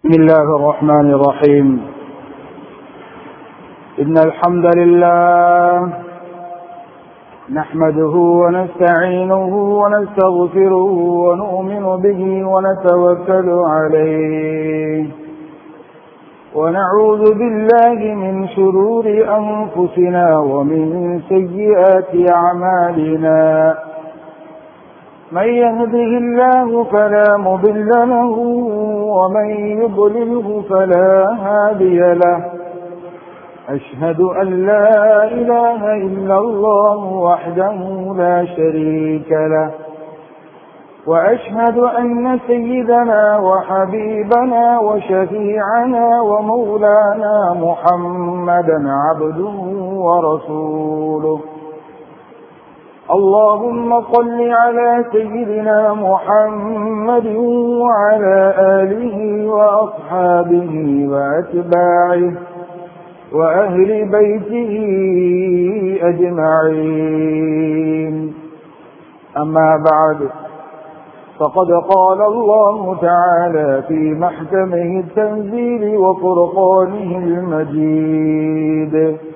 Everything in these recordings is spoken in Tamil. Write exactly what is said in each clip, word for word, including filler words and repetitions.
بسم الله الرحمن الرحيم. إن الحمد لله نحمده ونستعينه ونستغفره ونؤمن به ونتوكل عليه ونعوذ بالله من شرور أنفسنا ومن سيئات أعمالنا. من يهده الله فلا مضل له ومن يضلله فلا هادي له. أشهد أن لا إله إلا الله وحده لا شريك له، وأشهد أن سيدنا وحبيبنا وشفيعنا ومولانا محمدا عبده ورسوله. اللهم صل على سيدنا محمد وعلى آله وأصحابه وأتباعه وأهل بيته أجمعين. أما بعد، فقد قال الله تعالى في محكمه التنزيل وفرقانه المجيد: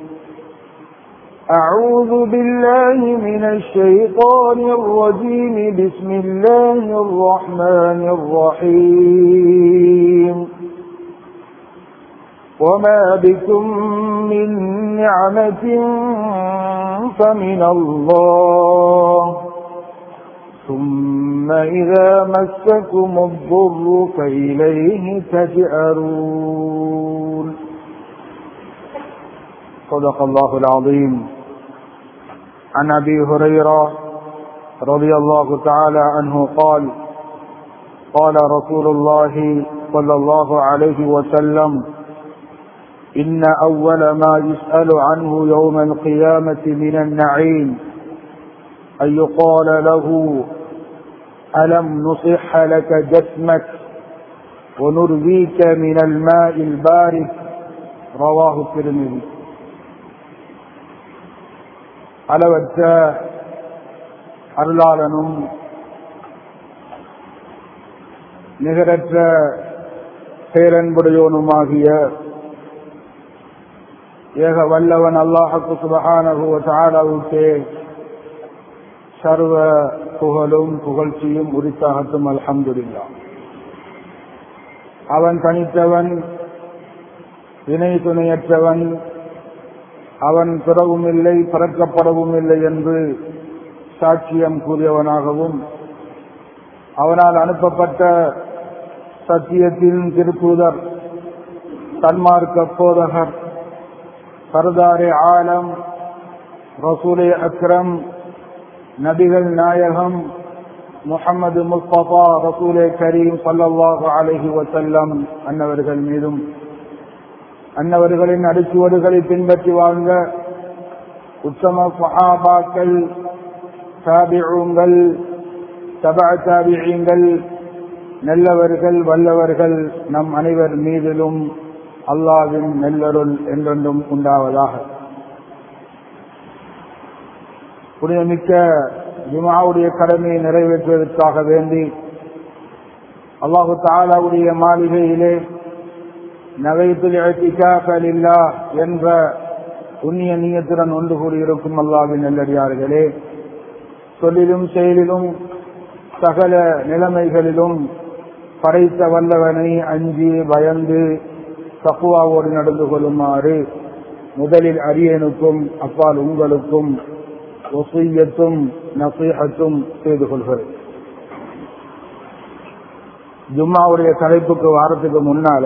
أعوذ بالله من الشيطان الرجيم. بسم الله الرحمن الرحيم. وما بكم من نعمة فمن الله، ثم إذا مسكم الضر فإليه تجأرون. صدق الله العظيم. عن أبي هريرة رضي الله تعالى عنه قال: قال رسول الله صلى الله عليه وسلم: إن أول ما يسأل عنه يوم القيامة من النعيم أن يقال له: ألم نصح لك جسمك ونرويك من الماء البارد. رواه الترمذي. அளவற்ற அருளாளனும் நிகரற்ற பேரன்புடையோனுமாகிய ஏக வல்லவன் அல்லாஹ்வுக்கு சுப்ஹானஹு வ தஆலாவுக்கே சர்வ புகழும் புகழ்ச்சியும் உரித்தாகட்டும். அல்ஹம்துலில்லாஹ். அவன் தனித்தவன், இணை துணையற்றவன். அவன் பிறவும் இல்லை, பிறக்கப்படவும் இல்லை என்று சாட்சியம் கூறியவனாகவும், அவனால் அனுப்பப்பட்ட சத்தியத்தின் திருத்தூதர், சன்மார்க்க போதகர், சர்தாரே ஆலம், ரசூலே அக்ரம், நபிகள் நாயகம் முஹம்மது முஸ்தபா ரசூலே கரீம் ஸல்லல்லாஹு அலைஹி வஸல்லம் அன்னவர்கள் மீதும், அன்னவர்களின் அடிச்சுவடுகளை பின்பற்றி வாழ்ந்த உத்தம சஹாபாக்கள், தாபிஊன்கள், தபஅ தாபிஈன்கள், நல்லவர்கள் வல்லவர்கள் நம் அனைவர் மீதிலும் அல்லாஹ்வின் நல்லருள் என்றென்றும் உண்டாவதாக. புனிதமிக்க ஜும்ஆவுடைய கடமையை நிறைவேற்றுவதற்காக வேண்டி அல்லாஹு தஆலாவுடைய மாளிகையிலே நவைத்துல் இஅ்திகாஃப லில்லாஹ் என்ற புண்ணிய நியத்துடன் ஒன்று கூடியிருக்கும் அல்லாஹ்வின் நல்லடியார்களே, சொல்லிலும் செயலிலும் சகல நிலைமைகளிலும் படைத்த வல்லவனை அஞ்சி பயந்து தக்வாவோடு நடந்து கொள்ளுமாறு முதலில் அரியனுக்கும் அப்பால் உங்களுக்கும் வஸிய்யத்தும் நஸீஹத்தும் செய்து கொள்கிறேன். ஜும்ஆவுடைய தலைப்புக்கு வாரத்துக்கு முன்னால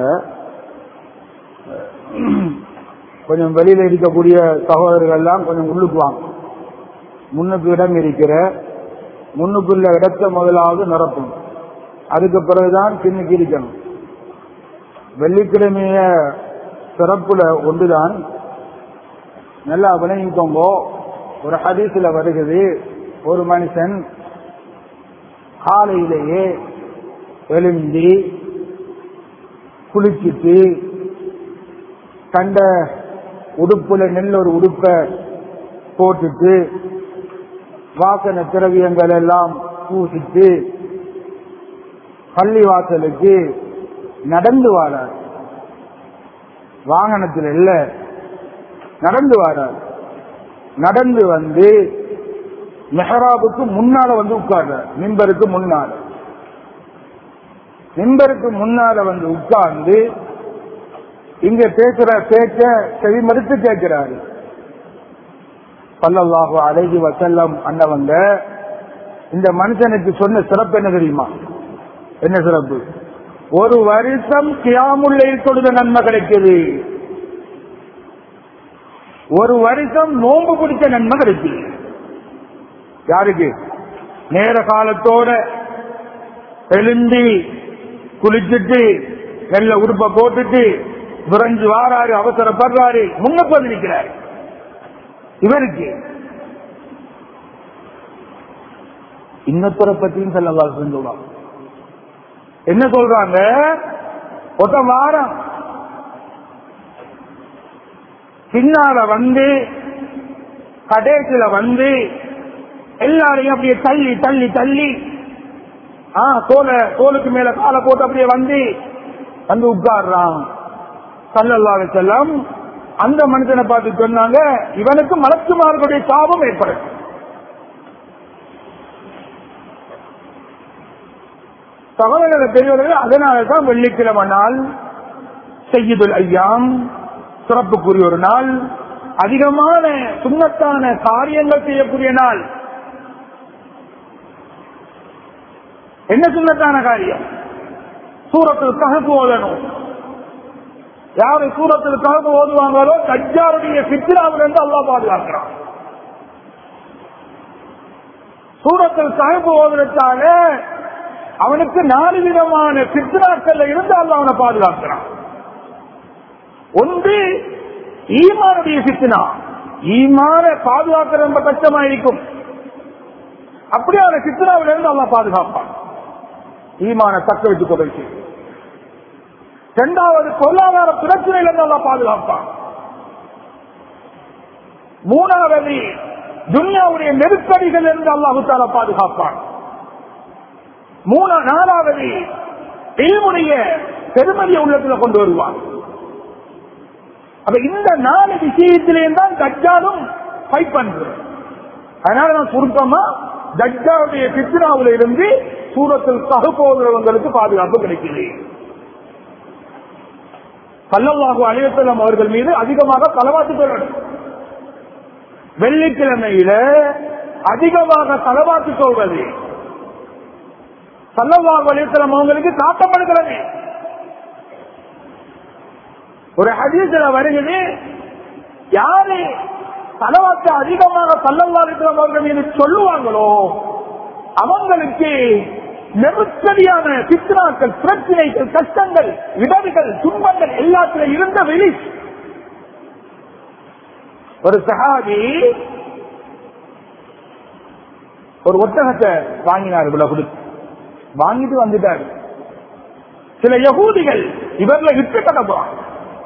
கொஞ்சம் வெளியில இருக்கக்கூடிய சகோதரர்கள் எல்லாம் கொஞ்சம் உள்ளுக்கு வாங்க. முன்னுக்கு இடம் இருக்கிற முன்னுக்குள்ள இடத்தை முதலாவது நிரப்பணும், அதுக்கு பிறகுதான் பின்னுக்கு இருக்கணும். வெள்ளிக்கிழமைய சிறப்புல ஒன்றுதான் நல்லா விளங்கிக்கோங்க. ஒரு ஹதீஸ்ல வருகிறது, ஒரு மனுஷன் காலையிலேயே எழுந்தி குளிச்சுட்டு கண்ட உடுப்புல நெல் ஒரு உடுப்பை போட்டுட்டு வாசன திரவியங்கள் எல்லாம் பூசிட்டு பள்ளி வாசலுக்கு நடந்து வாரார், வாகனத்தில் இல்ல, நடந்து வாரார். நடந்து வந்து மெஹராபுக்கு முன்னால வந்து உட்கார்றார். மிம்பருக்கு முன்னால மிம்பருக்கு முன்னால வந்து உட்கார்ந்து இங்க பேசுற பேச்ச செவி மறுத்து கேட்கிறாரு. ஸல்லல்லாஹு அலைஹி வஸல்லம் அன்னவங்க இந்த மனுஷனுக்கு சொன்ன சிறப்பு என்ன தெரியுமா? என்ன சிறப்பு? ஒரு வருஷம் கியாமுல் லைல் தொழுத நன்மை கிடைக்குது, ஒரு வருஷம் நோன்பு பிடிச்ச நன்மை கிடைக்குது. யாருக்கு? நேர காலத்தோட எழுந்தி குளிச்சுட்டு நல்ல உடுப்ப போட்டுட்டு விரைஞ்சு வாராரு, அவசரப்படுறாரு, முன்னுக்கு வந்து நிற்கிறாரு. இவருக்கு இன்னொருத்தரை பத்தியும் ஸல்லல்லாஹு அலைஹி வஸல்லம் என்ன சொல்றாங்க? ஒத்த வாரம் பின்னால வந்து கடைசியில வந்து எல்லாரையும் அப்படியே தள்ளி தள்ளி தள்ளி தோலை தோலுக்கு மேல காலை போட்டு அப்படியே வந்து வந்து உட்கார்றான். ஸல்லல்லாஹு அலைஹி வஸல்லம் அந்த மனுஷனை பார்த்து சொன்னாங்க, இவனுக்கு மலக்குமார்களுடைய சாபம் ஏற்படும். சகோதர பெரியவர்கள், அதனால்தான் வெள்ளிக்கிழமை நாள் சய்யிதுல் ஐயாம், சிறப்புக்குரிய ஒரு நாள், அதிகமான சுன்னத்தான காரியங்கள் செய்யக்கூடிய நாள். என்ன சுன்னத்தான காரியம்? சூரத்துல் கஹ்ஃப் ஓதணும். யாரு சூரத்துல் கஹ்ஃப் ஓதுவாங்களோ தஜ்ஜாலுடைய ஃபித்னாவிலிருந்து அல்லாஹ் பாதுகாக்கிறான். சூரத்துல் கஹ்ஃப் ஓதுறதால அவனுக்கு நாலு விதமான ஃபித்னாக்கள்ல இருந்து அல்லாஹ் அவனை பாதுகாக்கிறான். ஒன்று ஈமானுடைய ஃபித்னா, ஈமான பாதுகாக்கிற ரொம்ப கஷ்டமா இருக்கும். அப்படியான ஃபித்னாவிலிருந்து அல்லாஹ் பாதுகாப்பான், ஈமான தக்க வைத்துக் கொள்வது. இரண்டாவது பொருளாதார பிரச்சனையிலிருந்து அல்லாஹ் பாதுகாப்பான். மூணாவது துன்யாவுடைய நெருக்கடிகள் இருந்து அல்லாஹ் தஆலா பாதுகாப்பான். மூணா நாலாவது இல்முடைய பெருமதியை உள்ளத்துல கொண்டு வருவான். அப்ப இந்த நாலு விஷயத்திலே தான் தஜ்ஜாலும் ஃபைட் பண்றது. அதனால நான் சுருக்கமா தஜ்ஜாலுடைய ஃபித்னாவில இருந்து சூரத்துல் கஹ்ஃப் ஓதுறவங்களுக்கு பாதுகாப்பு கிடைக்குது. ஸல்லல்லாஹு அலைஹி வஸல்லம் அவர்கள் மீது அதிகமாக ஸலவாத் சொல்லணும். வெள்ளிக்கிழமையில அதிகமாக ஸலவாத் சொல்வது ஸல்லல்லாஹு அலைஹி வஸல்லம் அவங்களுக்கு காட்டப்படுகிறது. ஒரு ஹதீஸ்ல வருகிறது, யாரு ஸலவாத்தை அதிகமாக ஸல்லல்லாஹு அலைஹி வஸல்லம் அவர்கள் மீது சொல்லுவாங்களோ அவங்களுக்கு நெருக்கடியான ஃபித்னாக்கள், பிரச்சனைகள், கஷ்டங்கள், இடர்கள், துன்பங்கள் எல்லாத்திலும் இருந்த வெளி. ஒரு சஹாபி ஒரு ஒட்டகத்தை வாங்கினார், இவ்வளவு கொடுத்து வாங்கிட்டு வந்துட்டார். சில யகூதிகள் இவர்ல விட்டு கட்ட போறாங்க.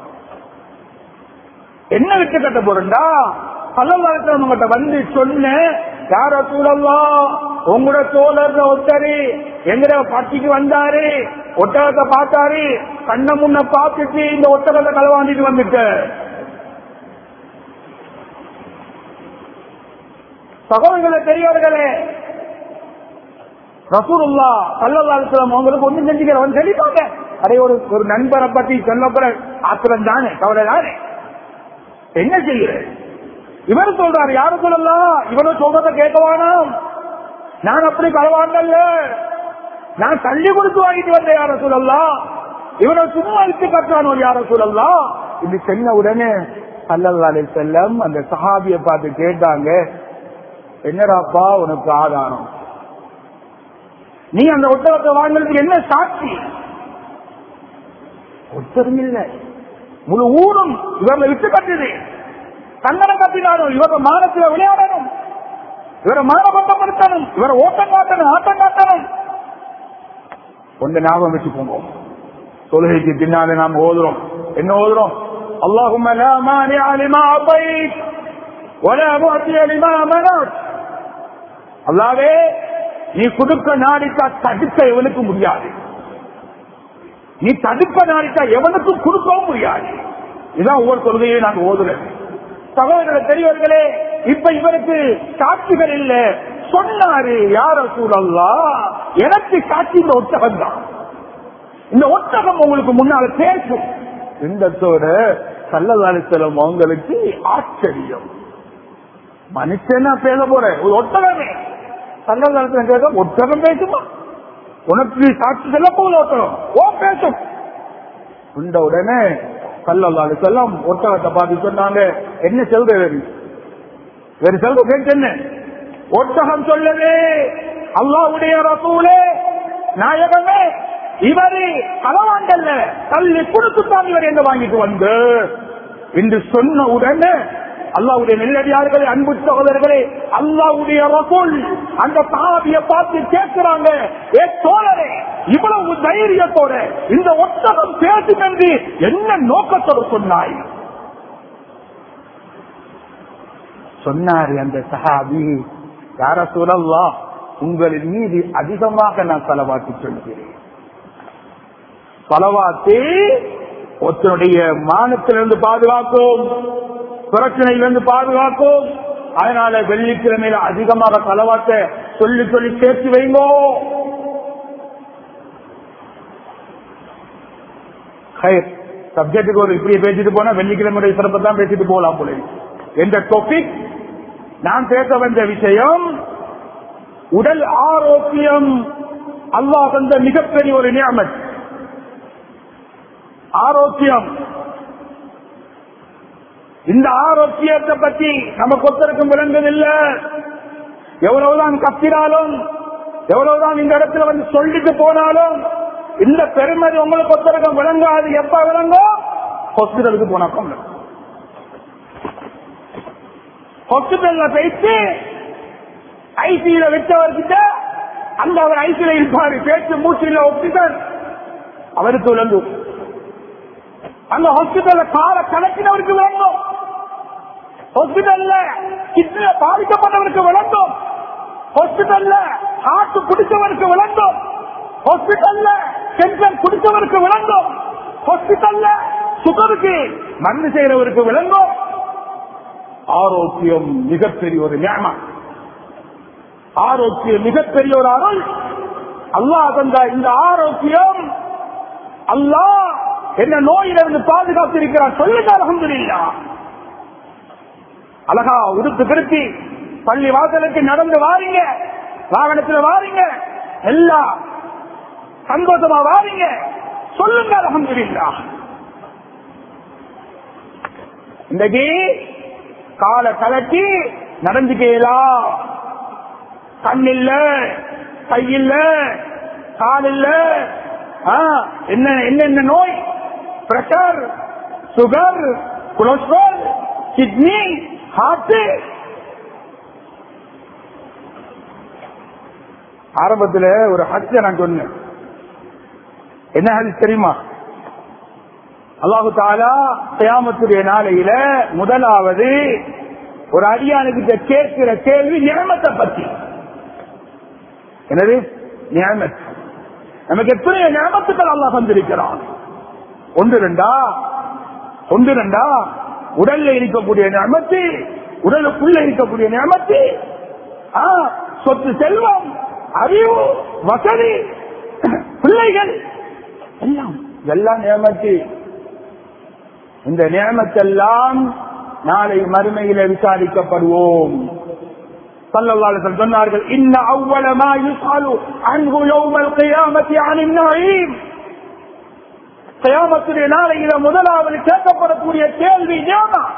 என்ன விட்டு கட்ட போறா? பல்லவங்கிட்ட வந்து சொன்ன, யார சூழல்லாம் உங்களோட தோழர் ஒருத்தரு எங்கட பட்டிக்கு வந்தாரு, ஒட்டகத்தை பார்த்தாரு, கண்ண முன்ன பார்த்துட்டு இந்த ஒட்டகத்தை களவாண்டிட்டு வந்துட்ட. சகோதரர்களே, பெரியவர்களே, ரசூலுல்லாஹ் ஸல்லல்லாஹு அலைஹி வஸல்லம் அவங்களுக்கு ஒன்னும் செஞ்சுக்கிறவன் சொல்லிப்பாங்க. அதே ஒரு ஒரு நண்பரை பத்தி சொல்லப்பட ஆத்திரம் தானே, கவலை தானே, என்ன செய்யற? இவர் சொல்றாரு, யாரு சொல்லலாம், இவனு சொல்றத கேட்கவானாம், நான் அப்படி களவாண்டல்ல, நான் தள்ளி கொடுத்து வாங்கிட்டு வந்தேன் யார சொல்லலாம், இவனை சும்மா விட்டு கட்டானோ யார சொல்லலாம். இது சொன்ன உடனே ஸல்லல்லாஹு அலைஹி வஸல்லம் அந்த சஹாபியை பார்த்து கேட்டாங்க, என்னடாப்பா உனக்கு ஆதாரம்? நீ அந்த ஒட்டகத்தை வாங்கினதுக்கு என்ன சாட்சி? ஒத்தரும் இல்லை, முழு ஊரும் இவர்களை விட்டு கட்டுது. கன்னடம் கட்டினாலும் இவர மானத்தில் விளையாடணும், இவரை மானபந்தப்படுத்தணும், இவரை ஓட்டம் காட்டணும், ஆட்டம் காட்டணும். ஒன்று ஞாபகம் வச்சுக்கோங்க, தொழுகைக்கு பின்னாலே நாம் ஓதுறோம், என்ன ஓதுறோம்? அல்லாஹும்ம லா மானிஅ லிமா அதைத் வலா முஅத்திய லிமா மனஅத். அல்லாஹ்வே, நீ கொடுக்க நாடிக்கா தடுக்க எவனுக்கு முடியாது. நீ தடுப்ப நாடிட்டா எவனுக்கும் கொடுக்கவும் முடியாது. இதுதான் ஒவ்வொரு தொழுகையும் நான் ஓதுறேன். சகோதரர்களே பெரியவர்களே, இப்ப இவருக்கு சாட்சிகள் இல்ல. சொன்னாரு யார் ரசூலல்லாஹ், எனக்கு சாட்சி இந்த ஒட்டகம் தான். இந்த ஒட்டகம் உங்களுக்கு முன்னால பேசும். இந்தத்தோட ஸல்லல்லாஹு அலைஹி வஸல்லம் அவங்களுக்கு ஆச்சரியம். மனுஷனா பேச போற ஒரு ஒட்டகமே ஸல்லல்லாஹு அலைஹி வஸல்லம் கேட்க, ஒட்டகம் பேசுமா? உனக்கு சாட்சி சொல்ல போல ஒட்டகம் ஓ பேசும். இந்த உடனே ஸல்லல்லாஹு அலைஹி வஸல்லம் ஒட்டகத்தை பார்த்து சொன்னாங்க, என்ன சொல்ற வேறு வேறு சொல்ற கேட்டு என்ன? ஒட்டகம் சொல்லவே, அல்லாஹ்வுடைய ரசூலே நாயகமே, இவரு களவாண்டல்ல, தள்ளி கொடுத்துத்தான் இவர் என்ன வாங்கிட்டு வந்து என்று சொன்ன உடனே அல்லாஹ்வுடைய நெல்லடியார்களே, அன்பு சகோதரர்களே, அல்லாஹ்வுடைய ரசூல் அந்த சஹாபியை பார்த்து கேட்கிறாங்க, ஏ தோழரே, இவ்வளவு தைரியத்தோட இந்த ஒட்டகம் பேசும் என்று என்ன நோக்கத்தோடு சொன்னாய்? சொன்னார் அந்த சஹாபி, யா ரசூலல்லாஹ், உங்களின் மீது அதிகமாக நான் ஸலவாத்து சொல்கிறேன். ஸலவாத்து ஒருத்தனுடைய மானத்திலிருந்து பாதுகாக்கும், பிரச்சனையிலிருந்து பாதுகாக்கும். அதனால வெள்ளிக்கிழமையில அதிகமாக ஸலவாத்தை சொல்லி சொல்லி சேர்த்து வைங்கோ. சப்ஜெக்டுக்கு ஒரு இப்படி பேசிட்டு போனா வெள்ளிக்கிழமையுடைய சிறப்பை தான் பேசிட்டு போகலாம் போல. என்ற டாபிக் நான் பேச வந்த விஷயம், உடல் ஆரோக்கியம் அல்லாஹ் தந்த மிகப்பெரிய ஒரு நியமத். ஆரோக்கியம், இந்த ஆரோக்கியத்தை பற்றி நமக்கு ஒத்தருக்கும் விளங்குதில்லை. எவ்வளவுதான் கத்தினாலும், எவ்வளவுதான் இந்த இடத்துல வந்து சொல்லிட்டு போனாலும் இந்த பெருமதி உங்களுக்கு ஒத்தருக்கும் விளங்காது. எப்ப விளங்கும்? ஹாஸ்பிட்டலுக்கு போனாக்கும். ஹாஸ்பிட்டல்ல போயிட்டு ஐசியில விட்டவர்கிட்ட அந்த அவர் ஐசியில இருப்பாரு, பேச்சு மூச்சில் ஆக்சிஜன் அவருக்கு விளங்கும். அந்த ஹாஸ்பிட்டல்ல கால கணக்கினவருக்கு விளங்கும். ஹாஸ்பிட்டல்ல கிட்னில பாதிக்கப்பட்டவருக்கு விளங்கும். ஹாஸ்பிட்டல்ல ஹார்ட் குடிச்சவருக்கு விளங்கும். ஹாஸ்பிட்டல்ல கேன்சர் குடிச்சவருக்கு விளங்கும். ஹாஸ்பிட்டல்ல சுகருக்கு மருந்து செய்யறவருக்கு விளங்கும். ஆரோக்கியம் மிகப்பெரிய ஒரு நியமம். ஆரோக்கியம் மிகப்பெரிய ஒரு அருள். அல்லாஹ் தந்த இந்த ஆரோக்கியம், அல்லாஹ் என்ன நோயிலிருந்து பாதுகாத்திருக்கிறார். சொல்லுங்க அல்ஹம்துலில்லாஹ். அழகா உடுத்து திருத்தி பள்ளி வாசலுக்கு நடந்து வாரீங்க, வாகனத்தில் வாரீங்க, எல்லாம் சந்தோஷமா வாரீங்க. சொல்லுங்க அல்ஹம்துலில்லாஹ். இன்றைக்கு காலை கலட்டி நடந்துக்கலாம். கண் இல்ல, கை இல்ல, கால் இல்ல, என்ன என்னென்ன நோய், pressure, sugar, cholesterol, kidney, heart. ஆரம்பத்தில் ஒரு ஹஜ்ஜ நான் சொன்னேன். என்ன ஹஜ் தெரியுமா? அல்லாஹு தஆலா கியாமத்துடைய நாளையில முதலாவது ஒரு அடியானுக்கு கேட்கிற கேள்வி நியமத்தை பத்தி. எனவே நியமத், நமக்கு எத்தனை நியமத்துக்கள் அல்லாஹ் தந்திருக்கிறான். ஒன்று ரெண்டா ஒன்று ரெண்டா உடல்ல இருக்கக்கூடிய நியமத்து, உடலுக்குள்ள இருக்கக்கூடிய நியமத்து, சொத்து, செல்வம், அறிவு, வசதி, பிள்ளைகள், எல்லாம் எல்லாம் நியமத்து. இந்த நியமத்தெல்லாம் நாளை மறுமையில விசாரிக்கப்படுவோம். ஸல்லல்லாஹு அலைஹி வஸல்லம் சொன்னார்கள், இன்ன அவ்வல மா யுஸ்அலு அன்ஹு யௌமல் கியாமத்தி அனின் நஈம். கியாமத்துடைய நாளையில முதலாவது கேட்கப்படக்கூடிய கேள்வி நியமத்.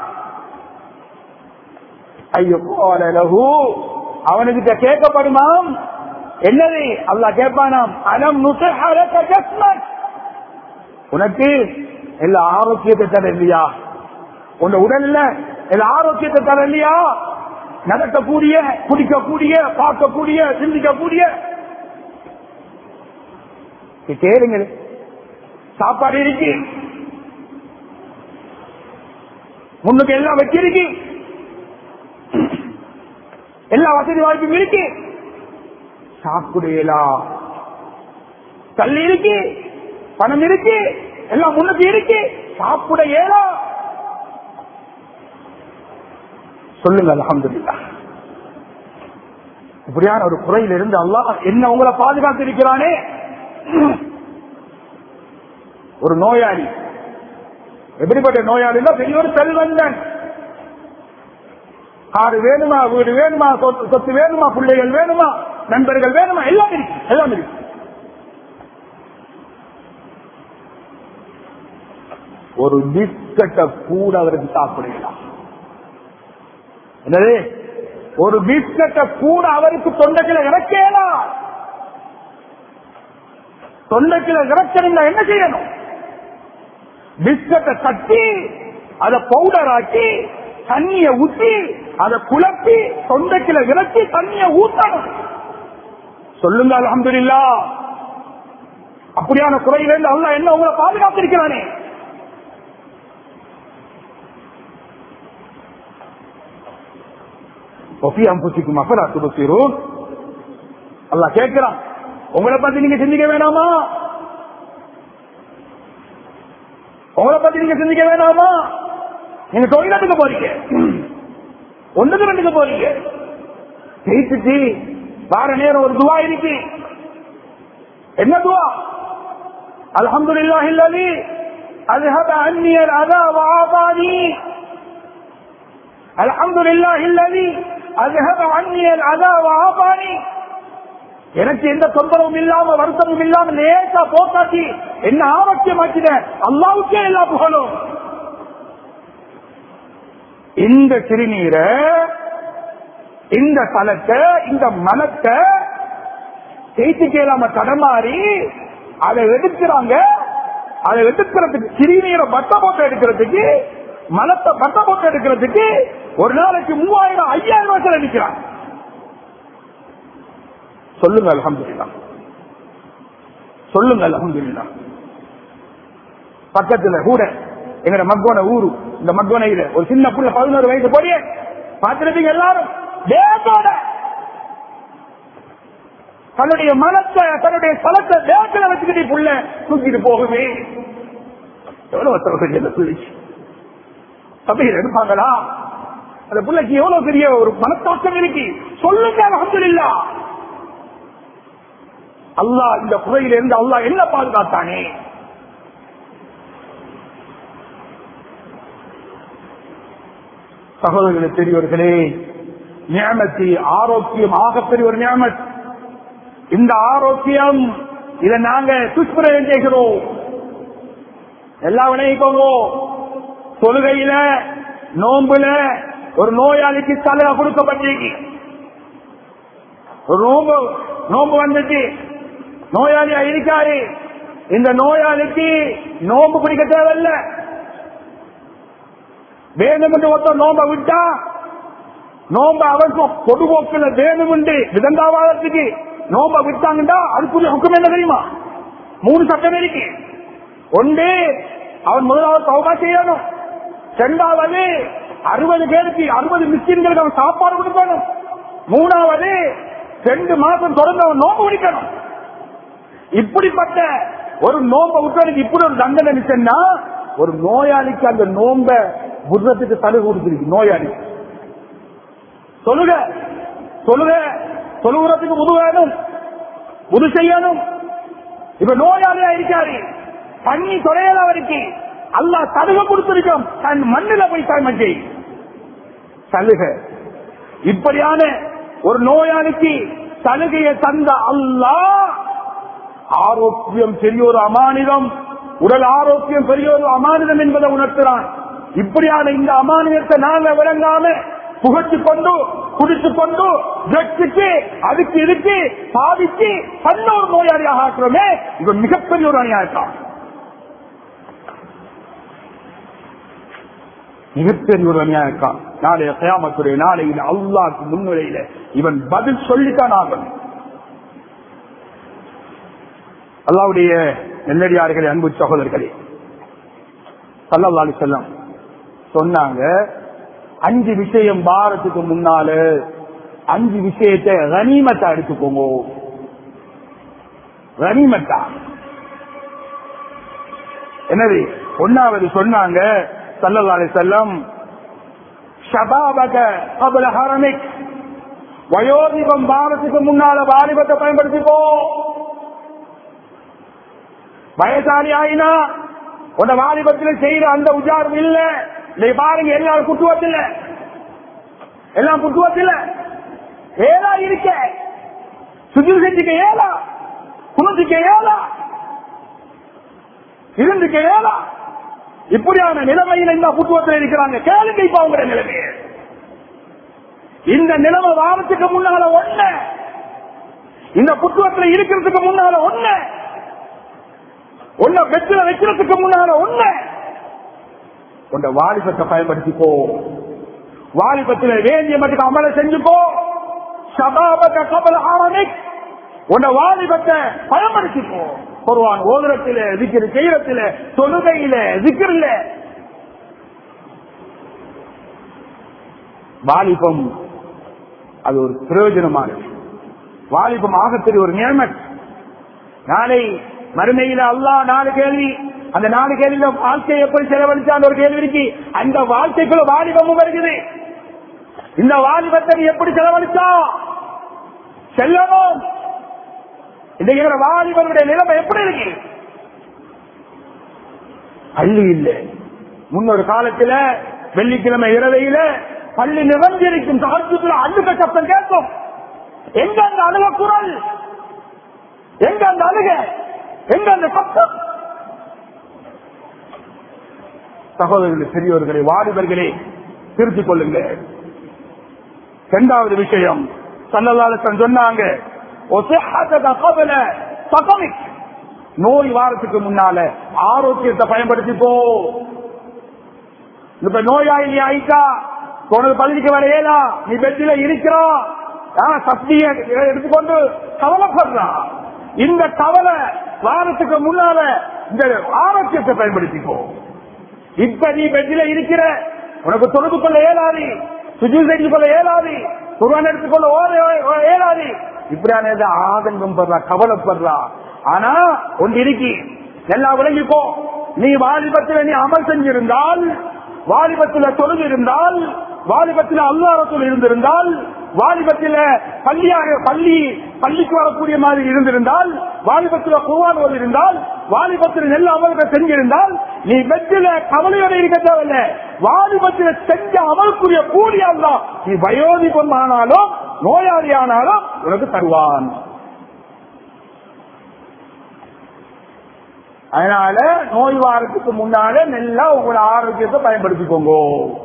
ஐயோ கால லஹு, அவனுக்கு கேட்கப்படுமாம். என்னது? அல்லாஹ் கேட்பானாம், அலம் நுஸஹ லக ஜஸ்மக், உனக்கு எல்லா ஆரோக்கியத்தை தர இல்லையா? உன் உடல்ல எல்லா ஆரோக்கியத்தை தர இல்லையா? நடக்கக்கூடிய, குடிக்கக்கூடிய, பார்க்கக்கூடிய, சிந்திக்கக்கூடிய, கேளுங்க. சாப்பாடு இருக்கு, முன்னுக்கு எல்லாம் வச்சிருக்கு, எல்லா வசதி வாய்ப்பும் இருக்கு, சாப்பிடலாம், தள்ளி இருக்கு, பணம் இருக்கு, எல்லாம் முன்னுக்கு இருக்கு, சாப்பிட ஏலா. சொல்லுங்க அல்ஹம்துலில்லாஹ். இப்படியான ஒரு குறையில இருந்து அல்லாஹ் என்ன உங்களை பாதுகாத்து இருக்கிறானே. ஒரு நோயாளி, எப்படிப்பட்ட நோயாளின்னா பெரிய ஒரு செல்வந்தன், காடு வேணுமா, வீடு வேணுமா, சொத்து வேணுமா, பிள்ளைகள் வேணுமா, நண்பர்கள் வேணுமா, எல்லாம் இருக்கு, எல்லாம் இருக்கு. ஒரு பிஸ்கட்டை கூட அவருக்கு சாப்பிடலாம். என்னது, ஒரு பிஸ்கட்டை கூட அவருக்கு தொண்டைக்குள்ள இறக்கலாம். தொண்டைக்குள்ள இறக்கணும், என்ன செய்யணும்? பிஸ்கட்டை கட்டி அதை பவுடர் ஆக்கி தண்ணிய ஊற்றி அதை குழப்பி தொண்டைக்குள்ள இறக்கி தண்ணிய ஊற்றணும். சொல்லுங்க அல்ஹம்துலில்லாஹ். அப்படியான குறையிலிருந்து அல்லாஹ் என்ன உங்களை பாதுகாத்திருக்கிறானே. அல்லாஹ் கேட்கிறான், உங்களை பத்தி நீங்க சிந்திக்க வேணாமா? உங்களை பத்தி நீங்க சிந்திக்க வேணாமா? நீங்க தொழிலுக்கு போறீங்க, ஒன்றுக்கு ரெண்டுக்கு போறீங்க, ஜெயிச்சுட்டு வார நேரம் ஒரு துவா இருக்கு. என்ன துவா? அல்ஹம்துலில்லாஹி அல்லதி அஸ்ஹப அன்னி அல்-அதா வ ஆஃபானி. அல்ஹம்துலில்லாஹி அல்லதி அஸ்ஹப அன்னி அல்-அதா வ ஆஃபானி. எனக்கு எந்த தொந்தரவும் இல்லாம வருத்தமும் இல்லாம நேசா போக்காட்டி என்ன ஆரோக்கியமாக்கிட அல்லாஹ்வுக்கே எல்லா புகழும். இந்த சிறுநீரை, இந்த தலத்தை, இந்த மலத்தை தேய்த்து இல்லாம தடமாறி அதை எடுக்கிறாங்க. அதை எடுக்கிறதுக்கு, சிறுநீரை பட்ட போட்டு எடுக்கிறதுக்கு, மலத்தை பட்ட போட்டு எடுக்கிறதுக்கு ஒரு நாளைக்கு மூவாயிரம் ஐயாயிரம் ரூபாய் செலவழிக்கிறாங்க. சொல்லுங்க அல்ஹம்துலில்லாஹ். சொல்லுங்க அல்ஹம்துலில்லாஹ். பக்கத்துல கூட எங்க மக்கோன ஊரு, இந்த மக்கோனையில ஒரு சின்ன புள்ள பதினோரு வயசு போறிய பார்த்திருப்பீங்க எல்லாரும். தேசோட தன்னுடைய மனத்தை, தன்னுடைய ஸ்தலத்தை தேசத்துல வச்சுக்கிட்டு புள்ள தூக்கிட்டு போகுமே. எவ்வளவு சொல்லிச்சு சபையில் எடுப்பாங்களா? அந்த பிள்ளைக்கு எவ்வளவு பெரிய ஒரு மனத்தாக்கம் இருக்கு. சொல்லுங்க அல்ஹம்துலில்லாஹ். அல்லாஹ் இந்த குறையில இருந்து அல்லாஹ் என்ன பாதுகாத்தானே. சகோதரர்களே, பெரியவர்களே, நியமத்தி ஆரோக்கியம் ஆகப்பெரிய ஒரு நியமத். இந்த ஆரோக்கியம் இதை நாங்க துஷ்பிரயோகம் செய்கிறோம். எல்லாம் விளைவிக்கோங்க. தொழுகையில, நோம்புல ஒரு நோயாளிக்கு சலுகை கொடுக்கப்பட்டிருக்கு. ஒரு நோம்பு நோம்பு வந்துட்டு நோயாளியா இருக்காரு. இந்த நோயாளிக்கு நோம்பு பிடிக்க தேவையில்லை. வேணும் என்று ஒருத்தர் நோம்ப விட்டா நோம்ப அவருக்கு பொதுபோக்கில் வேணும் என்று விதண்டாவாதத்துக்கு நோம்ப விட்டாங்கண்டா அதுக்குரிய ஹுக்கம் என்ன தெரியுமா? மூணு சட்டம் இருக்கு. ஒன்று, அவன் முதலாவது தௌபா செய்யணும். இரண்டாவது, அறுபது பேருக்கு அறுபது மிஸ்கின்களுக்கு அவன் சாப்பாடு கொடுக்கணும். மூணாவது, ரெண்டு மாசம் தொடர்ந்து அவன் நோம்பு பிடிக்கணும். இப்படிப்பட்ட ஒரு நோம்ப விட்டவனுக்கு இப்படி ஒரு தண்டனை நிச்சயம்னா, ஒரு நோயாளிக்கு அந்த நோம்ப புத்தத்துக்கு சலுகை கொடுத்திருக்கு. நோயாளி சொல்லுங்க சொல்லுங்க சொல்லுகிறதுக்கு உது வேணும், உது செய்யணும். இப்ப நோயாளியா இருக்காரு, தண்ணி தொலையல அவருக்கு அல்லாஹ் சலுகை கொடுத்திருக்கோம். தன் மண்ணில போய் தாய்மஞ்சை சலுகை. இப்படியான ஒரு நோயாளிக்கு சலுகையை தந்த அல்லாஹ் ஆரோக்கியம் பெரிய ஒரு அமானிதம், உடல் ஆரோக்கியம் பெரிய ஒரு அமானிதம் என்பதை உணர்த்துறான். இப்படியான இந்த அமானிதத்தை நாங்க விளங்காம புகழ்ச்சிக் கொண்டு குடித்துக் கொண்டு வெற்றிக்கு அதுக்கு இதுக்கு சாதிச்சு பன்னோரு நோயாளியாக ஆக்குறோமே, இது மிகப்பெரிய ஒரு அநியாயம். மிகப்பெரிய ஒரு அநியாயம். நாளைய கியாமத்துடைய நாளையில் அல்லாஹ்வுக்கு முன்னிலையில இவன் பதில் சொல்லித்தான் ஆகணும். அல்லாஹ்வுடைய நெல்லடியார்களே, அன்பு சகோதரர்களே, ஸல்லல்லாஹு அலைஹி வஸல்லம் சொன்னாங்க, அஞ்சு விஷயம் பாரத்துக்கு முன்னால அஞ்சு விஷயத்தை கனிமத்தா எடுத்துக்கோங்க. கனிமத்தா எனவே ஒன்னாவது சொன்னாங்க ஸல்லல்லாஹு அலைஹி வஸல்லம், ஷபாபக கப்ல ஹரமிக், வயோதிபம் வாரத்துக்கு முன்னால வாலிபத்தை பயன்படுத்திப்போ. வயசாளி ஆயினா உன்ன வாலிபத்தில் செய்யற அந்த உஜாரம் இல்ல. நீ பாருங்க, எல்லாரும் குட்டுவத்தில் எல்லாம் குட்டுவத்தில் ஏலா இருக்க, சுஜூத் செஞ்சுக்க ஏலா, குனுத்துக்க ஏலா, இருந்துக்க ஏலா. இப்படியான நிலைமையில் இந்த குட்டுவத்தில் இருக்கிறாங்க. கேளுங்க இப்ப அவங்க நிலைமையை. இந்த நிலைமை வாரத்துக்கு முன்னால ஒண்ணு, இந்த குட்டுவத்தில் இருக்கிறதுக்கு முன்னால ஒண்ணு, ஒன்ன வெற்றில வைக்கிறதுக்கு முன்னால ஒண்ணு. உன்ன வாலிபத்தை பயன்படுத்திக்கோ. வாலிபத்தில் வேண்டிய மட்டும் அமல செஞ்சுக்கோ. ஷபாபக கப்ல ஹரமிக், உன்ன வாலிபத்தை பயன்படுத்திக்கோ. குர்ஆன் ஓதுறத்தில, zikr செய்யறதில, தொழுகையில, zikrல. வாலிபம் அது ஒரு பிரயோஜனமானது. வாலிபம் ஆகக்கூடிய ஒரு நியமத். நாளை மறுமையில அல்லாஹ் நாலு கேள்வி, அந்த நாலு கேள்வியில வாழ்க்கை எப்படி செலவழிச்சான் ஒரு கேள்வி இருக்கு. அந்த வாழ்க்கைக்குள்ள வாலிபமும் வருகிறது. இந்த வாலிபத்தை எப்படி செலவழிச்சா செல்லணும். இந்த வாலிபனுடைய நிலைமை எப்படி இருக்கு? பள்ளி இல்லை. முன்னொரு காலத்துல வெள்ளிக்கிழமை இரவையில பள்ளி நிறைஞ்சிருக்கும். தாழ்த்துக்குள்ள அழுக சத்தம் கேட்கும். எங்க அந்த அழுக குரல், எங்க அந்த அழுக, எங்க அந்த சத்தம்? சகோதரர்களே, பெரியோர்களே, வாலிபர்களே, திருத்திக் கொள்ளுங்க. இரண்டாவது விஷயம் ஸல்லல்லாஹு அலைஹி வஸல்லம் சொன்னாங்க, நோய் வாரத்துக்கு முன்னால ஆரோக்கியத்தை பயன்படுத்திப்போ. இப்ப நோயாளி ஆயிட்டா உனக்கு பள்ளிக்கு வர ஏலா, நீ பெட்டில இருக்கிறா, சக்தியை எடுத்துக்கொண்டு கவலைப்படுறா. இந்த கவலை வாரத்துக்கு முன்னால இந்த ஆரோக்கியத்தை பயன்படுத்திப்போ. இப்ப நீ பெட்டில இருக்கிற, உனக்கு தொடர்பு கொள்ள இயலாது, சுஜூத் செய்து கொள்ள இயலாது, குர்ஆன் எடுத்துக்கொள்ள இயலாது. இப்படியான ஆதங்கம் படுறா, கவலைப்படுறா. ஆனா ஒன்று இருக்கி, எல்லாம் விளங்கிப்போ. நீ வாலிபத்தில் நீ அமல் செஞ்சிருந்தால், வாலிபத்தில் தொழுது இருந்தால், வாலிபத்தில் அல்லாஹ் ரசூல் இருந்திருந்தால், வாலிபத்தில் பள்ளியாக பள்ளி பள்ளிக்கு வரக்கூடிய மாதிரி இருந்திருந்தால், வாலிபத்தில் குர்ஆன் ஓதி இருந்தால், வாலிபத்தில் நல்ல அமல்கள் செஞ்சிருந்தால், நீ வெற்றில கவலையோட இருக்க தேவையில்லை. வாலிபத்தில் செஞ்ச அமலுக்குரிய கூலி அல்லாஹ் நீ வயோதிபம் ஆனாலும் நோயாளி ஆனாலும் உனக்கு தருவான். அதனால நோய் வாரத்துக்கு முன்னால நல்லா உங்களோட ஆரோக்கியத்தை பயன்படுத்திக்கோங்க.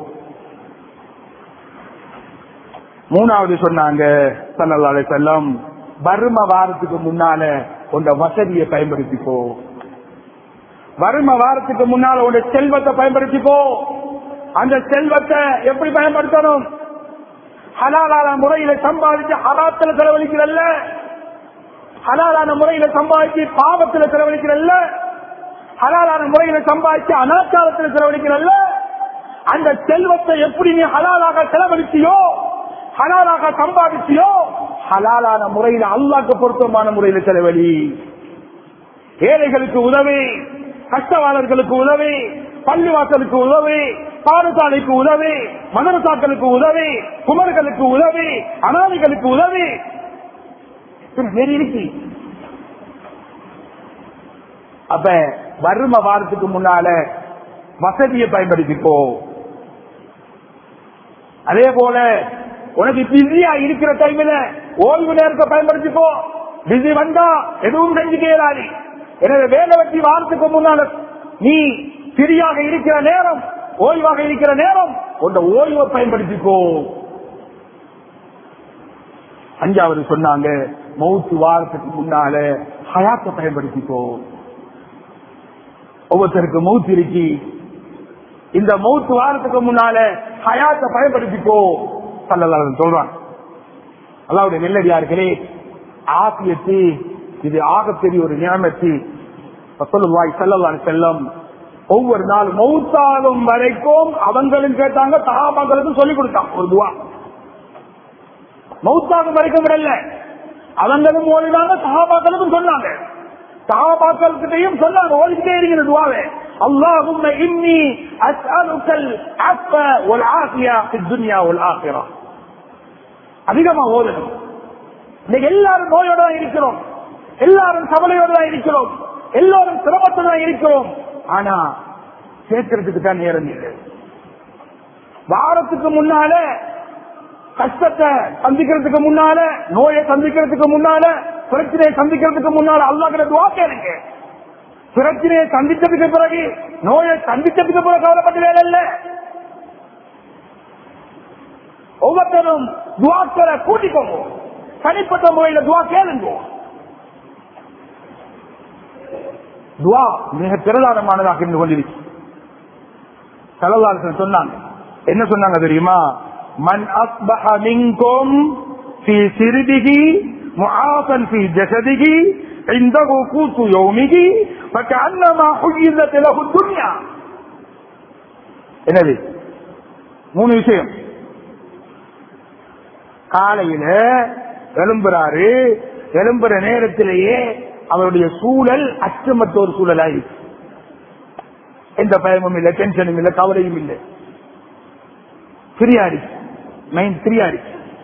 மூணாவது சொன்னாங்க ஸல்லல்லாஹு அலைஹி வஸல்லம், வறும வாரத்துக்கு முன்னால உங்க வசதியை பயன்படுத்திக்கோ. வறும வாரத்துக்கு முன்னால உங்க செல்வத்தை பயன்படுத்திக்கோ. அந்த செல்வத்தை எப்படி பயன்படுத்தணும்? ஹலாலான முறையில சம்பாதிச்சு ஹராத்துல செலவழிக்கிறல்ல, ஹலாலான முறையில சம்பாதிச்சு பாவத்துல செலவழிக்கிறல்ல, ஹலாலான முறையில சம்பாதிச்சு அனாச்சாரத்தில் செலவழிக்கிறல்ல. அந்த செல்வத்தை எப்படி நீ ஹலாலாக செலவழிச்சியோ, ஹலாலாக சம்பாதிச்சியோ, ஹலாலான முறையில அல்லாஹ்க்கு பொருத்தமான முறையில செலவழி. ஏழைகளுக்கு உதவி, கஷ்டவாளர்களுக்கு உதவி, பள்ளிவாசலுக்கு உதவி, பாடசாலைக்கு உதவி, மதரசாக்களுக்கு உதவி, குமர்களுக்கு உதவி, அனாதைகளுக்கு உதவி. அப்ப வறும வாரத்துக்கு முன்னால வசதியை பயன்படுத்திக்கோ. அதே போல உனக்கு பிஸியா இருக்கிற டைம்ல ஓய்வு நேரத்தை பயன்படுத்திக்கோ. பிஸி வந்தா எதுவும் செஞ்சு கேளாது. எனவே வேலை வெட்டி வாரத்துக்கு முன்னால நீ ஃப்ரீயாக இருக்கிற நேரம், ஓய்வாக இருக்கிற நேரம், உன்னை ஓய்வை பயன்படுத்திக்கோ. அஞ்சாவது சொன்னாங்க, மௌத்து வாரத்துக்கு முன்னால ஹயாத்தை பயன்படுத்திக்கோ. ஒவ்வொருத்தருக்கு மௌத்து இருக்கு. இந்த மௌத்து வாரத்துக்கு முன்னால ஹயாத்தை பயன்படுத்திக்கோ ஸல்லல்லாஹு அலைஹி வஸல்லம் சொல்றாங்க. அல்லாஹ்வுடைய நெல்லடியார்களே, ஆஃபியத்து இது ஆகப்பெரிய ஒரு நியமத்து. ரசூலுல்லாஹி ஸல்லல்லாஹு அலைஹி வஸல்லம் ஒவ்வொரு நாள் மௌத்தாகும் வரைக்கும் அவங்களும் கேட்டாங்க, சஹாபாக்களுக்கும் சொல்லிக் கொடுத்தாங்க ஒரு துவா. மௌத்தாகும் வரைக்கும் விடல, அவங்களும் ஓடினாங்க, சஹாபாக்களுக்கும் சொன்னாங்க, சஹாபாக்களுக்கிட்டையும் சொன்னாங்க, ஓடிக்கிட்டே இருக்கிற துவாவே. அல்லாஹும்ம இன்னி அஸ்அலுக்கல் அஃப வல் ஆஃபியா ஃபித் துன்யா வல் ஆகிரா. அதிகமா ஓதணும். இன்னைக்கு எல்லாரும் நோயோட தான் இருக்கிறோம், எல்லாரும் கவலையோட தான் இருக்கிறோம், எல்லாரும் சிரமத்தோட தான் இருக்கிறோம். ஆனா கேட்கறதுக்கு தான் நேரம் இல்லை. வாரத்துக்கு முன்னால கஷ்டத்தை சந்திக்கிறதுக்கு முன்னால, நோயை சந்திக்கிறதுக்கு முன்னால, பிரச்சனையை சந்திக்கிறதுக்கு முன்னால அல்லாஹ் கிட்ட துஆ கேளுங்க. பிரச்சனையை சந்திச்சதுக்கு பிறகு, நோயை சந்திச்சதுக்கு பிறகு கவலைப்பட்டு வேலை இல்லை. ஒவ்வொருத்தரும் துஆக்களை கூட்டிக்கோங்க, தனிப்பட்ட முறையில துஆ கேளுங்க. துஆ மிக பிரதானமானதாக இருந்து கொண்டிருக்கு. ஸல்லல்லாஹு அலைஹி வஸல்லம் சொன்னாங்க, என்ன சொன்னாங்க தெரியுமா? மன் அஸ்பஹ மின்கும் ஃபீ சிர்பிஹி முஆஃபன் ஃபீ ஜஸதிஹி இன்தஹு கூது யௌமிஹி ஃபகஅன்னமா ஹுய்யிஸத் லஹு துன்யா. என்னது? மூணு விஷயம். காலையில எழும்புறாரு, எழும்புற நேரத்திலேயே அவருடைய சூழல் அச்சமற்ற ஒரு சூழலாயிருக்கு. எந்த பயமும் இல்லை, டென்ஷனும் இல்லை, கவலையும் இல்லை. ஃப்ரீயாடி மைண்ட் ஃப்ரீயாடி.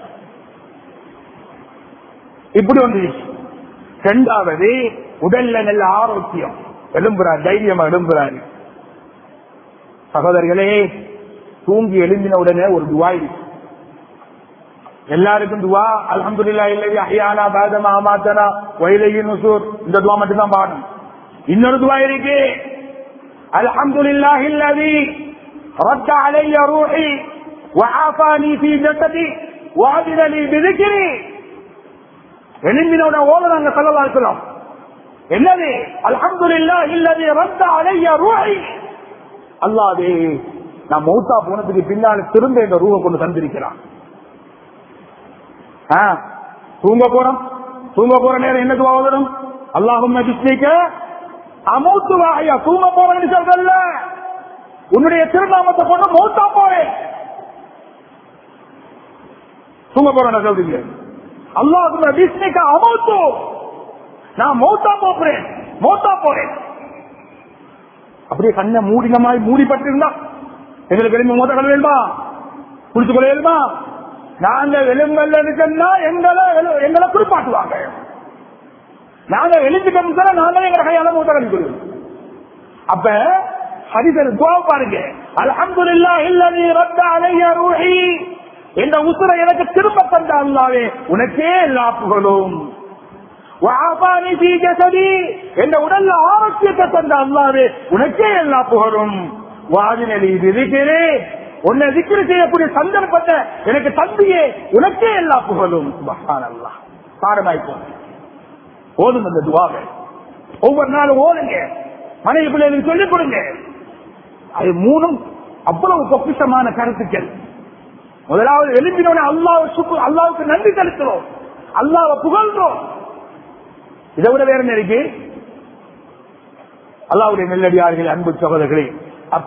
இப்படி ஒன்று. இரண்டாவது, உடல்ல நல்ல ஆரோக்கியம், எழும்புறார், தைரியமா எழும்புறாரு. சகோதரர்களே, தூங்கி எழுந்தின உடனே ஒரு துவா இருக்கு. எல்லாருக்கும் துவா அல்ஹம்துலில்லாஹி அல்லதி அஹ்யானா பஅத மா அமாதனா வ இலைஹி நுஷூர். இந்த துவா மட்டும் தான் பாடணும். இன்னொரு துவா இருக்கு, அல்ஹம்துலில்லாஹி அல்லதி ரத்த அலைய ரூஹி வ ஆஃபானி ஃபீ ஜஸதி வ அஸின லி பிذிக்ரி. எழும்பினோட ஓதுறாங்க ஸல்லல்லாஹு அலைஹி வஸல்லம். என்னது? அல்ஹம்துலில்லாஹி அல்லதி ரத்த அலைய ரூஹி. அல்லாஹ்வே, நான் மௌத்தா போனதுக்கு பின்னால திரும்ப இந்த ரூஹை கொண்டு தந்திருக்கிறான். தூங்க போறோம், தூங்க போற நேரம் என்ன துவா ஓதணும்? அல்லாஹும்ம பிஸ்மிக அமூத்து வ அஹ்யா. தூங்க போறேன்னு சொல்றல்ல, உன்னுடைய திருநாமத்தை கொண்டு மௌத்தா போறேன். தூங்க போறேன் சொல்றீங்க. அல்லாஹும்ம பிஸ்மிக அமூத்து, நான் மௌத்தா போறேன், மௌத்தா போறேன். அப்படியே கண்ணை மூடின மாதிரி மூடிப்பட்டு இருந்தா எங்களுக்கு எழுந்து மோத கல வேணுமா, குளிச்சு கொள்ள வேணுமா? நாங்க எலும்பல்ல இருக்குன்னா எங்களை எங்களை குறிப்பாட்டுவாங்க. நாங்க எழுந்துட்டோம் சார், நாங்களே எங்களை கையால மூத்த கழிக்கிறோம். அப்ப ஹதீஸில் துஆ பாருங்க, அல்ஹம்துலில்லாஹி அல்லதி ரத்த அலைய ரூஹி. இந்த உசுரை எனக்கு திரும்ப தந்த அல்லாஹ்வே, உனக்கே எல்லா புகழும். வ ஆஃபானி ஃபீ ஜஸதி. இந்த உடல்ல ஆரோக்கியத்தை தந்த அல்லாஹ்வே, உனக்கே எல்லா புகழும். வ அஸின லி பிذிக்ரி. உன்னை திக்ர் செய்யக்கூடிய சந்தர்ப்பத்தை எனக்கு தந்தியே, உனக்கே எல்லா புகழும். சுப்ஹானல்லாஹ். பாரமாய்ப்போம், ஓதுங்க அந்த துஆவை. ஒவ்வொரு நாளும் ஓதுங்க, மனைவி பிள்ளைகளுக்கு சொல்லிக் கொடுங்க. அது மூணும் அவ்வளவு பொக்கிஷமான கருத்துக்கள். முதலாவது எழுப்பினோட அல்லாஹ் சுக்ர், அல்லாஹ்வுக்கு நன்றி செலுத்துறோம், அல்லாஹ்வை புகழ்றோம். இதை விட வேற என்ன இருக்கு? அல்லாஹ்வுடைய நெல்லடியார்களே, அன்பு சகோதரர்களே, அப்ப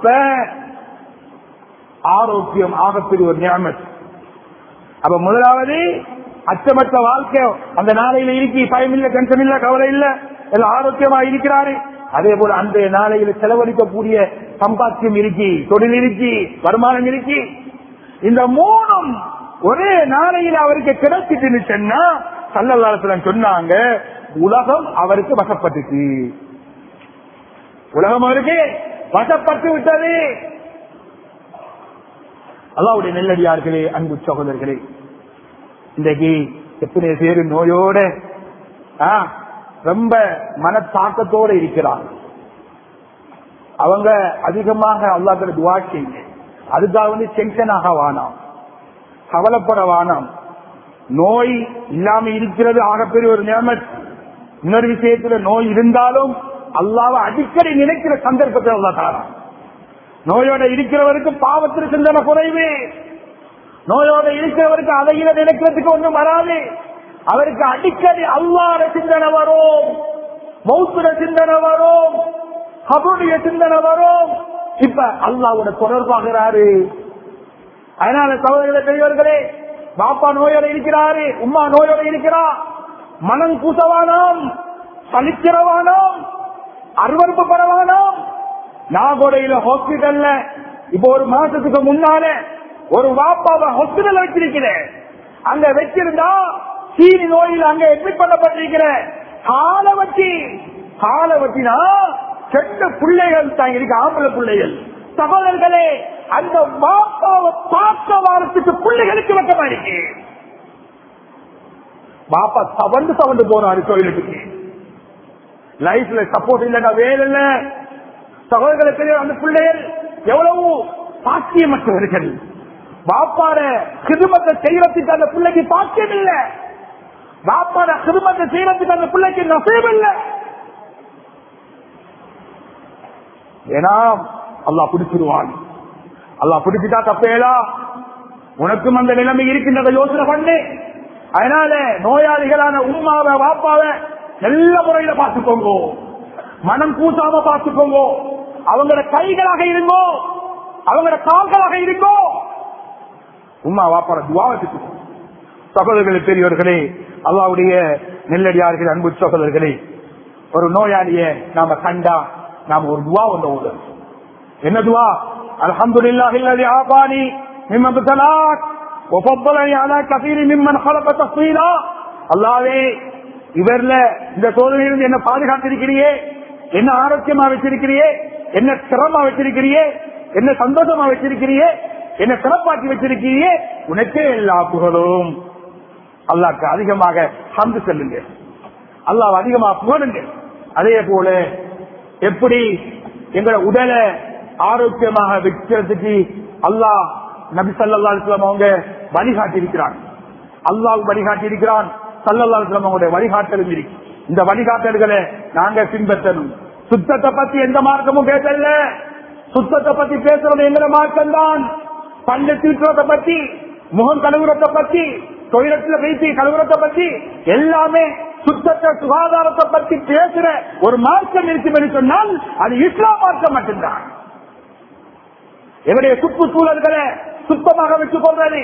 ஆரோக்கியம் ஆகப்பெரிய ஒரு நியமத். அப்ப முதலாவது அச்சமற்ற வாழ்க்கை அந்த நாளையில இருக்கி, பயம் இல்ல, டென்ஷன் இல்ல, கவலை இல்ல, எல்லாம் ஆரோக்கியமா இருக்கிறாரு. அதே போல அந்த நாளையில செலவழிக்கக்கூடிய சம்பாத்தியம் இருக்கி, தொழில் இருக்கி, வருமானம் இருக்கி. இந்த மூணும் ஒரே நாளையில அவருக்கு கிடைச்சிட்டு சொன்னா ஸல்லல்லாஹு அலைஹி வஸல்லம் சொன்னாங்க, உலகம் அவருக்கு வசப்பட்டுச்சு. உலகம் அவருக்கு வசப்பட்டு விட்டது. அல்லாஹ்வுடைய நெல்லடியார்களே, அன்பு சகோதரர்களே, இன்றைக்கு எத்தனை பேரு நோயோட ரொம்ப மனத்தாக்கத்தோட இருக்கிறார். அவங்க அதிகமாக அல்லாஹ்வுக்கு துஆ செய்யுங்க. அதுக்காக வந்து டென்ஷன் ஆக வானாம், கவலைப்பட வானாம். நோய் இல்லாம இருக்கிறது ஆகப்பெரிய ஒரு நியமத். இன்னொரு விஷயத்துல நோய் இருந்தாலும் அல்லாஹ்வை அடிக்கடி நினைக்கிற சந்தர்ப்பத்தை அல்லாஹ் தரான். நோயோட இருக்கிறவருக்கு பாவத்திற்கு சிந்தனை குறைவு. நோயோட இருக்கிறவருக்கு அதையில நினைக்கிறதுக்கு ஒன்றும் வராது. அவருக்கு அடிக்கடி அல்லாஹ்வுட சிந்தனை வரும், மௌத்துட சிந்தனை வரும், கபருடைய சிந்தனை வரும். இப்ப அல்லாஹ்வோட தொடர்பாகிறாரு. அதனால சகோதரர்களே, பெரியவர்களே, பாப்பா நோயோட இருக்கிறாரு, உம்மா நோயோட இருக்கிறா, மனம் கூசவானாம், சலிக்கிறவானாம், அருவறுப்பு பெறவானாம். நாகோடையில ஹாஸ்பிட்டல்ல இப்ப ஒரு மாசத்துக்கு முன்னால ஒரு வாப்பாவை ஹாஸ்பிட்டல் வச்சிருக்கிறேன். அங்க வச்சிருந்தா சீனி நோயில் அங்க அட்மிட் பண்ணப்பட்டிருக்கிற கால வட்டி கால வட்டினா செட்ட பிள்ளைகள் தான் இருக்கு, ஆம்பளை பிள்ளைகள். சகோதரர்களே, அந்த வாப்பாவை பார்க்க வாரத்துக்கு பிள்ளைகளுக்கு வெக்கமா இருக்கு. பாப்பா சவந்து சவந்து போனாரு கோயிலுக்கு. லைஃப்ல சப்போர்ட் இல்லைன்னா வேலை இல்ல. சகோதரர்களுக்கு அந்த பிள்ளைகள் எவ்வளவு பாக்கியமற்றவர்கள். பாப்பாட கிருமத்தை செய்யறதுக்கு அந்த பிள்ளைக்கு பாக்கியம் இல்ல. பாப்பாட கிருமத்தை செய்யறதுக்கு அந்த பிள்ளைக்கு நசீப் இல்ல. ஏன்னா அல்லாஹ் பிடிச்சிருவான். அல்லாஹ் பிடிச்சிட்டா தப்பேலா. உனக்கும் அந்த நிலைமை இருக்கின்றத யோசனை பண்ணு. அதனால நோயாளிகளான உம்மாவை வாப்பாவை நல்ல முறையில பார்த்துக்கோங்க, மனம் கூசாம பார்த்துக்கோங்க. அவங்களோட கைகளாக இருங்கோ, அவங்களோட கால்களாக இருங்கோ. உம்மா வாப்பார துவாவத்துக்கு. சகோதரர்களே, பெரியவர்களே, அல்லாஹ்வுடைய நெல்லடியார்கள், அன்பு சகோதரர்களே, ஒரு நோயாளிய நாம கண்டா நாம ஒரு துவா ஒன்று ஓதுறோம். என்ன துவா? அல்ஹம்துலில்லாஹி அல்லதி ஆபானி மிம்மன் இப்தலாக் வ ஃபضலனி அலா கஸீரி மிம்மன் خلق தஃஸீலா. அல்லாஹ்வே, இவர்ல இந்த சோதனையிலிருந்து என்ன பாதுகாத்திருக்கிறியே, என்ன ஆரோக்கியமா வச்சிருக்கிறியே, என்ன சிரமமா வச்சிருக்கிறியே, என்ன சந்தோஷமா வச்சிருக்கிறியே, என்ன சிறப்பாக்கி வச்சிருக்கிறியே, உனக்கே எல்லா புகழும். அல்லாஹ்க்கு அதிகமாக ஹம்து சொல்லுங்க, அல்லாஹ் அதிகமாக புகழுங்க. அதே போல எப்படி எங்களை உடலை ஆரோக்கியமாக வைக்கிறதுக்கு அல்லாஹ் நபி ஸல்லல்லாஹு அலைஹி வஸல்லம் அவங்க வழிகாட்டி இருக்கிறான். அல்லாஹ் வழிகாட்டி இருக்கிறான், ஸல்லல்லாஹு அலைஹி வஸல்லம் அவங்களுடைய வழிகாட்டலும் இருக்கு. இந்த வழிகாட்டல்களை நாங்க பின்பற்றணும். சுத்தத்தை பத்தி எந்த மார்க்கமும் பேசல. சுத்தத்தை பத்தி பேசுறது எங்கிற மார்க்கம் தான். பல்லு தீட்டுறதை பத்தி, முகம் கழுவுறதை பத்தி, தொழிலத்துல வைத்து கழுவுறதை பத்தி, எல்லாமே சுத்தத்தை சுகாதாரத்தை பத்தி பேசுற ஒரு மார்க்கம் இருக்கும் என்று சொன்னால் அது இஸ்லாம் மார்க்கம் மட்டும்தான். எங்களுடைய சுற்றுச்சூழல்களை சுத்தமாக வச்சுக் கொள்றது.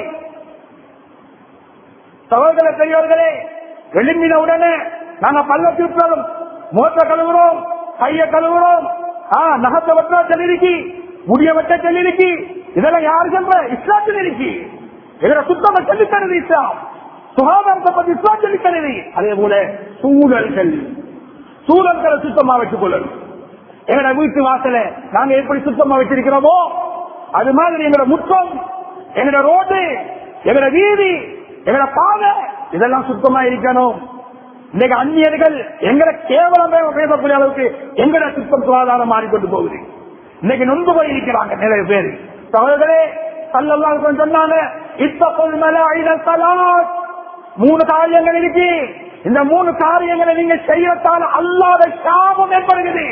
சகோதர பெரியவர்களே, எழும்பின உடனே நாங்க பல்ல தீட்டுறோம், முகத்தை கழுவுறோம், கைய கழுவுறோம், நகத்தை வெட்ட சொல்லிருக்கி, முடிய வெட்ட சொல்லிருக்கி. இதெல்லாம் யாரு சொல்ற? இஸ்லாத்தில் இருக்கு. எங்களை சுத்தமா சொல்லித்தருது இஸ்லாம். சுகாதாரத்தை பத்தி இஸ்லாம் சொல்லித்தருது. அதே போல சூழல்கள் சூழல்களை சுத்தமா வச்சுக் கொள்ளணும். எங்களோட வீட்டு வாசல நாங்க எப்படி சுத்தமா வச்சிருக்கிறோமோ அது மாதிரி எங்களோட முற்றம், எங்களோட ரோடு, எங்களோட வீதி, எங்களோட பாதை இதெல்லாம் சுத்தமா இருக்கணும். இன்னைக்கு அந்நியர்கள் எங்களை கேவலமே பேசக்கூடிய அளவுக்கு எங்கட சுத்தம் சுகாதாரம் மாறிக்கொண்டு போகுது. இன்னைக்கு நொந்து போய் இருக்கிறாங்க நிறைய பேர். சகோதரர்களே, ஸல்லல்லாஹு அலைஹி வஸல்லம் சொன்னாங்க, இத்தகுல் மலாயினல் ஸலாத். மூணு காரியங்கள் இருக்கு. இந்த மூணு காரியங்களை நீங்க செய்யறதால அல்லாஹ்வுடைய சாபம் ஏற்படுகிறது.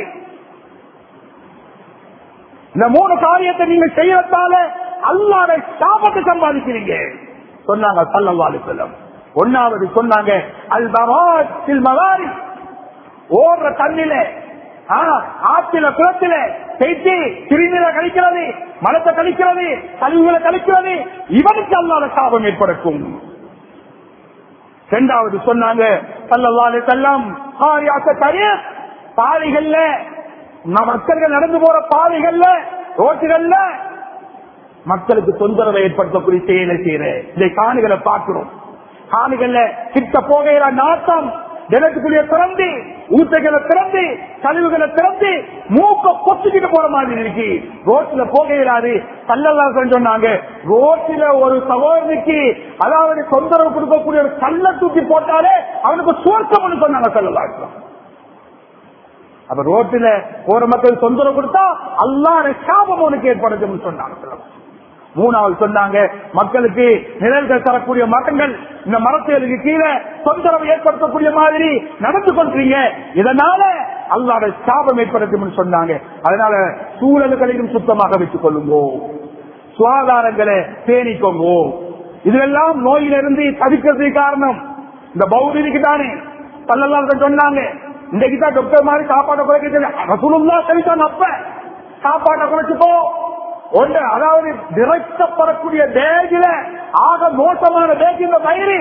இந்த மூணு காரியத்தை நீங்க செய்யறதால அல்லாஹ்வுடைய சாபத்தை சம்பாதிக்கிறீங்க சொன்னாங்க ஸல்லல்லாஹு அலைஹி வஸல்லம். ஒன்னாவது சொன்னாங்க, அல் பராத் ஃபில் மவாரித். ஓடுற தண்ணில, ஆற்றில, குளத்தில பேச்சு திருநீரை கழிக்கிறது, மலத்தை கழிக்கிறது, கழிவுகளை கழிக்கிறது, இவனுக்கு அல்லாஹ்வுடைய சாபம் ஏற்படுத்தும். இரண்டாவது சொன்னாங்க ஸல்லல்லாஹு அலைஹி வஸல்லம், காரியாத்த தரீக். பாதைகள்ல, மக்கள் நடந்து போற பாதைகள்ல, ரோட்டுகள்ல மக்களுக்கு தொந்தரவை ஏற்படுத்தக்கூடிய செயலை செய்யற இந்த காணிகளை பார்க்கிறோம். காணிகள்ல கிட்ட போகையில நாட்டம், ஜனத்துக்குரிய திறந்து, ஊத்தைகளை திறந்து, கழிவுகளை திறந்து, மூக்க கொத்திக்கிட்டு போற மாதிரி இருக்கு. ரோட்ல போகையிலாது. ஸல்லல்லாஹு சொன்னாங்க, ரோட்டில ஒரு சகோதரிக்கு அதாவது தொந்தரவு கொடுக்கக்கூடிய ஒரு கல்லை தூக்கி போட்டாலே அவனுக்கு சுவர்க்கம் சொன்னாங்க ஸல்லல்லாஹு. அப்ப ரோட்டில போற மக்கள் தொந்தரவு கொடுத்தா அல்லாஹ்வுடைய சாபம் அவனுக்கு ஏற்படுத்தும் சொன்னாங்க. மூணாவது சொன்னாங்க, மக்களுக்கு நிழல்கள் தரக்கூடிய மரங்கள், இந்த மரத்துக்கு கீழே தொந்தரவு ஏற்படுத்தக்கூடிய மாதிரி நடந்து கொள்றீங்க, இதனால அல்லாஹ்வுடைய சாபம் ஏற்படுத்தும் சொன்னாங்க. அதனால சூழல்களையும் சுத்தமாக வச்சுக் கொள்ளுங்கோ, சுகாதாரங்களை பேணிக்கோங்க. இதெல்லாம் நோயிலிருந்து தவிக்கிறதுக்கு காரணம் இந்த பௌதிக்கு தானே. ஸல்லல்லாஹு சொன்னாங்க, இன்றைக்கு தான் டாக்டர் மாதிரி சாப்பாட்டை குறைக்க ரசூலுல்லாஹ் சொல்லிட்டாங்க, அப்ப சாப்பாட்டை குறைச்சுக்கோ. ஒன்று, அதாவது நிறைக்கப்படக்கூடிய பேகில ஆக மோசமான பேக் இந்த வயிறு,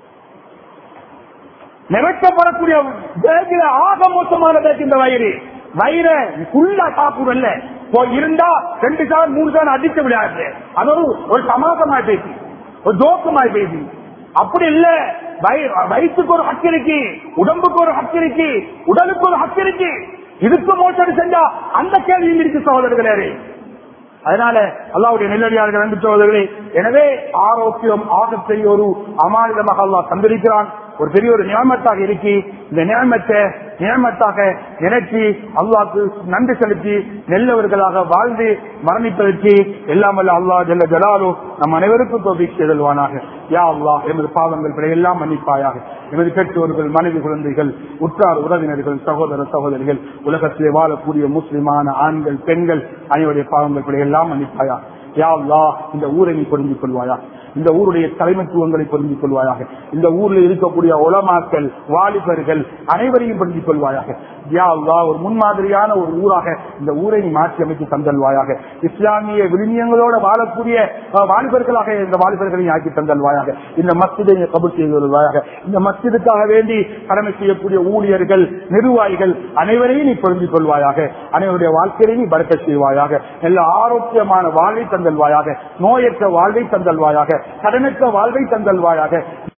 நிறைக்கப்படக்கூடிய பேகில ஆக மோசமான பேக் இந்த வயிறு. வயிற ஃபுல்லா சாப்பிடல இருந்தா ரெண்டு சார் மூணு சார் அடிக்க விடாது. அது ஒரு ஒரு சமாசமாய் பேசி ஒரு ஜோக்கமாய் பேசி அப்படி இல்ல. வயிற்றுக்கு ஒரு ஹக்கு இருக்கு, உடம்புக்கு ஒரு ஹக்கு இருக்கு, உடலுக்கு ஒரு ஹக்கு இருக்கு. இதுக்கு மோசடி செஞ்சா அந்த கேள்வியும் இருக்கு சகோதரர்களே. அதனால அல்லாஹ்வுடைய நெல்லடியார்கள் அன்பு சகோதரர்களே, எனவே ஆரோக்கியம் ஆகப்பெரிய ஒரு அமானிதமாக அல்லாஹ் தந்திருக்கிறான். ஒரு பெரிய ஒரு நியமத்தாக இருக்கு. இந்த நியமத்தை நியமத்தாக நினைச்சு அல்லாஹ்வுக்கு நன்றி செலுத்தி நல்லவர்களாக வாழ்ந்து மரணிப்பதற்கு எல்லாம் வல்ல அல்லாஹ் ஜல்ல ஜலாலு நம் அனைவருக்கும் தௌஃபீக் செய்தல்வானாக. யா அல்லாஹ், எமது பாவங்கள் பிழையெல்லாம் மன்னிப்பாயாக. எமது பெற்றோர்கள், மனைவி, குழந்தைகள், உற்றார் உறவினர்கள், சகோதர சகோதரிகள், உலகத்திலே வாழக்கூடிய முஸ்லிமான ஆண்கள், பெண்கள் அனைவருடைய பாவங்கள் பிழையெல்லாம் மன்னிப்பாயாக. யா அல்லாஹ், இந்த ஊரை நீ புரிந்து கொள்வாயா, இந்த ஊருடைய தலைமைத்துவங்களை புரிந்து கொள்வாயாக. இந்த ஊரில் இருக்கக்கூடிய உலமாக்கள், வாலிபர்கள் அனைவரையும் புரிந்து கொள்வாயாக. யா அல்லாஹ், ஒரு முன்மாதிரியான ஒரு ஊராக இந்த ஊரை நீ மாற்றி அமைத்து தந்தல்வாயாக. இஸ்லாமிய விழுமியங்களோடு வாழக்கூடிய வாலிபர்களாக இந்த வாலிபர்களை ஆக்கி தந்தல்வாயாக. இந்த மஸ்ஜிதை கபூல் செய்து வருவாயாக. இந்த மஸ்ஜிதுக்காக வேண்டி கடமை செய்யக்கூடிய ஊழியர்கள், நிர்வாகிகள் அனைவரையும் நீ புரிந்து கொள்வாயாக. அனைவருடைய வாழ்க்கையை நீ பரக்கத் செய்வாயாக. நல்ல ஆரோக்கியமான வாழ்வை தந்தல்வாயாக. நோயற்ற வாழ்வை தந்தல்வாயாக. கடனற்ற வாழ்வை தந்தல்வாயாக.